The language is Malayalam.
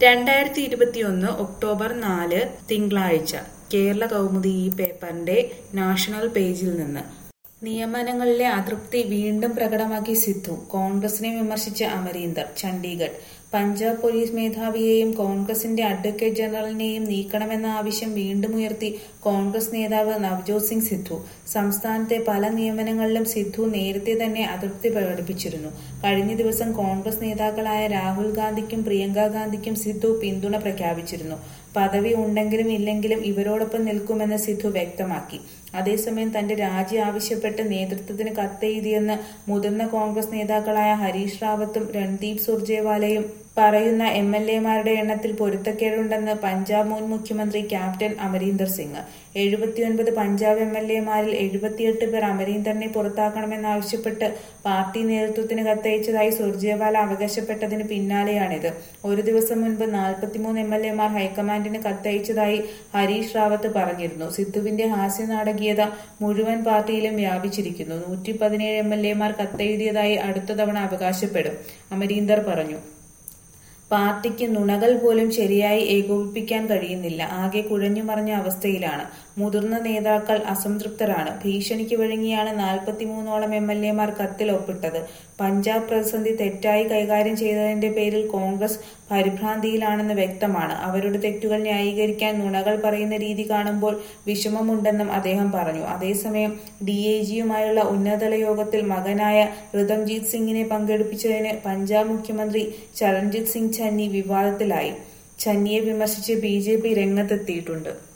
2021 ഒക്ടോബർ 4 തിങ്കളാഴ്ച കേരള കൗമുദി ഈ പേപ്പറിന്റെ നാഷണൽ പേജിൽ നിന്ന് നിയമനങ്ങളിലെ അതൃപ്തി വീണ്ടും പ്രകടമാക്കി സിദ്ധു. കോൺഗ്രസിനെ വിമർശിച്ച അമരീന്ദർ. ചണ്ഡീഗഡ്. പഞ്ചാബ് പോലീസ് മേധാവിയെയും കോൺഗ്രസിന്റെ അഡ്വക്കേറ്റ് ജനറലിനെയും നീക്കണമെന്ന ആവശ്യം വീണ്ടും ഉയർത്തി കോൺഗ്രസ് നേതാവ് നവ്ജോത് സിംഗ് സിദ്ധു. സംസ്ഥാനത്തെ പല നിയമനങ്ങളിലും സിദ്ധു നേരത്തെ തന്നെ അതൃപ്തി പ്രകടിപ്പിച്ചിരുന്നു. കഴിഞ്ഞ ദിവസം കോൺഗ്രസ് നേതാക്കളായ രാഹുൽ ഗാന്ധിക്കും പ്രിയങ്ക ഗാന്ധിക്കും സിദ്ധു പിന്തുണ പ്രഖ്യാപിച്ചിരുന്നു. പദവി ഉണ്ടെങ്കിലും ഇല്ലെങ്കിലും ഇവരോടൊപ്പം നിൽക്കുമെന്ന് സിദ്ധു വ്യക്തമാക്കി. അതേസമയം തന്റെ രാജി ആവശ്യപ്പെട്ട് നേതൃത്വത്തിന് കത്തെഴുതിയെന്ന് മുതിർന്ന കോൺഗ്രസ് നേതാക്കളായ ഹരീഷ് റാവത്തും രൺദീപ് സുർജേവാലയും പറയുന്ന MLA-മാരുടെ എണ്ണത്തിൽ പൊരുത്തക്കേടുണ്ടെന്ന് പഞ്ചാബ് മുൻ മുഖ്യമന്ത്രി ക്യാപ്റ്റൻ അമരീന്ദർ സിംഗ്. 79 പഞ്ചാബ് MLA-മാരിൽ 78 പേർ അമരീന്ദറിനെ പുറത്താക്കണമെന്നാവശ്യപ്പെട്ട് പാർട്ടി നേതൃത്വത്തിന് കത്തയച്ചതായി സുർജേവാല അവകാശപ്പെട്ടതിന് പിന്നാലെയാണിത്. ഒരു ദിവസം മുൻപ് 43 MLA-മാർ ഹൈക്കമാൻഡിന് കത്തയച്ചതായി ഹരീഷ് റാവത്ത് പറഞ്ഞിരുന്നു. സിദ്ധുവിന്റെ ഹാസ്യനാടകീയത മുഴുവൻ പാർട്ടിയിലും വ്യാപിച്ചിരിക്കുന്നു. 117 MLA-മാർ കത്തെഴുതിയതായി അടുത്ത തവണ അവകാശപ്പെടും, അമരീന്ദർ പറഞ്ഞു. പാർട്ടിക്ക് നുണകൾ പോലും ശരിയായി ഏകോപിപ്പിക്കാൻ കഴിയുന്നില്ല. ആകെ കുഴഞ്ഞുമറിഞ്ഞ അവസ്ഥയിലാണ്. മുതിർന്ന നേതാക്കൾ അസംതൃപ്തരാണ്. ഭീഷണിക്ക് വഴങ്ങിയാണ് 43ഓളം MLA-മാർ കത്തിൽ ഒപ്പിട്ടത്. പഞ്ചാബ് പ്രതിസന്ധി തെറ്റായി കൈകാര്യം ചെയ്തതിന്റെ പേരിൽ കോൺഗ്രസ് പരിഭ്രാന്തിയിലാണെന്ന് വ്യക്തമാണ്. അവരുടെ തെറ്റുകൾ ന്യായീകരിക്കാൻ നുണകൾ പറയുന്ന രീതി കാണുമ്പോൾ വിഷമമുണ്ടെന്നും അദ്ദേഹം പറഞ്ഞു. അതേസമയം DIG-യുമായുള്ള ഉന്നതതല യോഗത്തിൽ മകനായ ഋതംജീത് സിംഗിനെ പങ്കെടുപ്പിച്ചതിന് പഞ്ചാബ് മുഖ്യമന്ത്രി ചരൺജിത് സിംഗ് ചന്നി വിവാദത്തിലായി. ചന്നിയെ വിമർശിച്ച് BJP രംഗത്തെത്തിയിട്ടുണ്ട്.